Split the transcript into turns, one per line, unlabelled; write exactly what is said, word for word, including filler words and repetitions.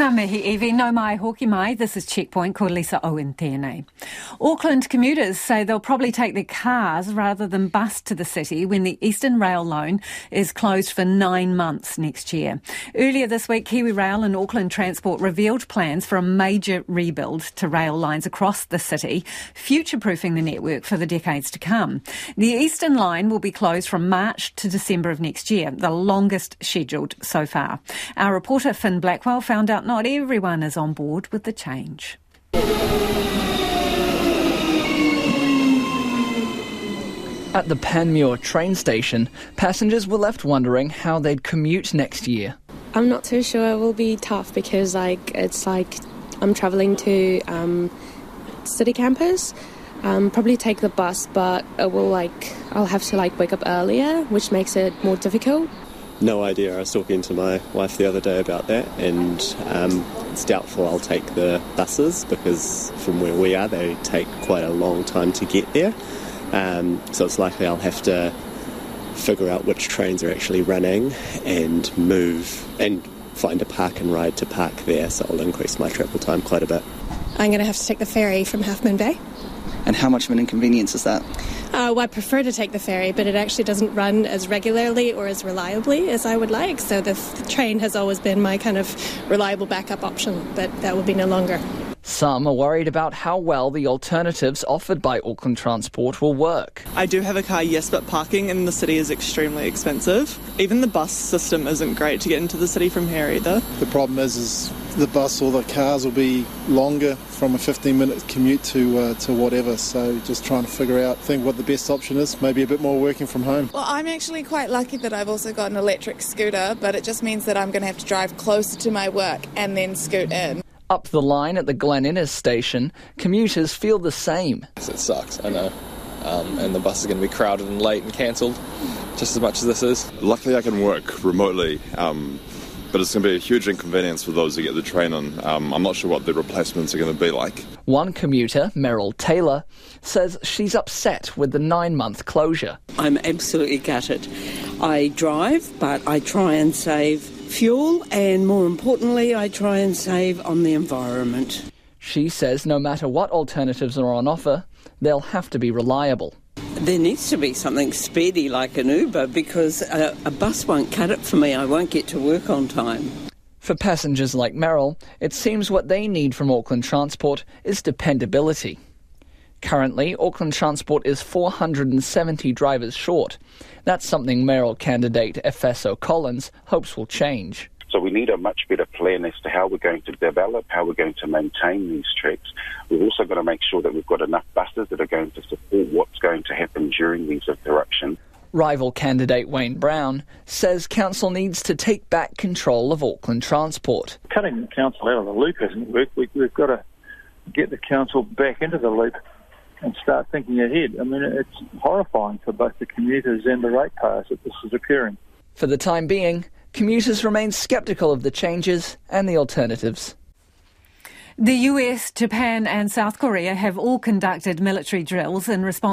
Ngā mihi, Evie. No mai, hoki mai. This is Checkpoint. Ko Lisa Owen tēnei. Auckland commuters say they'll probably take their cars rather than bus to the city when the Eastern Rail loan is closed for nine months next year. Earlier this week, KiwiRail and Auckland Transport revealed plans for a major rebuild to rail lines across the city, future-proofing the network for the decades to come. The Eastern Line will be closed from March to December of next year, the longest scheduled so far. Our reporter Finn Blackwell found out not everyone is on board with the change.
At the Panmure train station, passengers were left wondering how they'd commute next year.
I'm not too sure. It will be tough because like it's like I'm travelling to um, city campus. Um, probably take the bus, but it will like I'll have to like wake up earlier, which makes it more difficult.
No idea. I was talking to my wife the other day about that, and um, it's doubtful I'll take the buses because from where we are they take quite a long time to get there. Um, so it's likely I'll have to figure out which trains are actually running and move and find a park and ride to park there, so I'll increase my travel time quite a bit.
I'm going to have to take the ferry from Half Moon Bay.
And how much of an inconvenience is that?
Uh, well, I prefer to take the ferry, but it actually doesn't run as regularly or as reliably as I would like. So the, the train has always been my kind of reliable backup option, but that will be no longer.
Some are worried about how well the alternatives offered by Auckland Transport will work.
I do have a car, yes, but parking in the city is extremely expensive. Even the bus system isn't great to get into the city from here either.
The problem is, is the bus or the cars will be longer from a fifteen minute commute to uh, to whatever, so just trying to figure out, think what the best option is, maybe a bit more working from home.
Well, I'm actually quite lucky that I've also got an electric scooter, but it just means that I'm going to have to drive closer to my work and then scoot in.
Up the line at the Glen Innes station, commuters feel the same.
It sucks, I know. Um, and the bus is going to be crowded and late and cancelled, just as much as this is.
Luckily I can work remotely, um, but it's going to be a huge inconvenience for those who get the train on. Um, I'm not sure what the replacements are going to be like.
One commuter, Meryl Taylor, says she's upset with the nine-month closure.
I'm absolutely gutted. I drive, but I try and save fuel, and more importantly, I try and save on the environment.
She says no matter what alternatives are on offer, they'll have to be reliable.
There needs to be something speedy like an Uber because a, a bus won't cut it for me. I won't get to work on time.
For passengers like Meryl, it seems what they need from Auckland Transport is dependability. Currently, Auckland Transport is four hundred seventy drivers short. That's something mayoral candidate Efeso Collins hopes will change.
So we need a much better plan as to how we're going to develop, how we're going to maintain these tracks. We've also got to make sure that we've got enough buses that are going to support what's going to happen during these interruptions.
Rival candidate Wayne Brown says council needs to take back control of Auckland Transport.
Cutting the council out of the loop hasn't worked. We, we've got to get the council back into the loop and start thinking ahead. I mean, it's horrifying for both the commuters and the ratepayers that this is occurring.
For the time being, commuters remain sceptical of the changes and the alternatives.
The U S, Japan and South Korea have all conducted military drills in response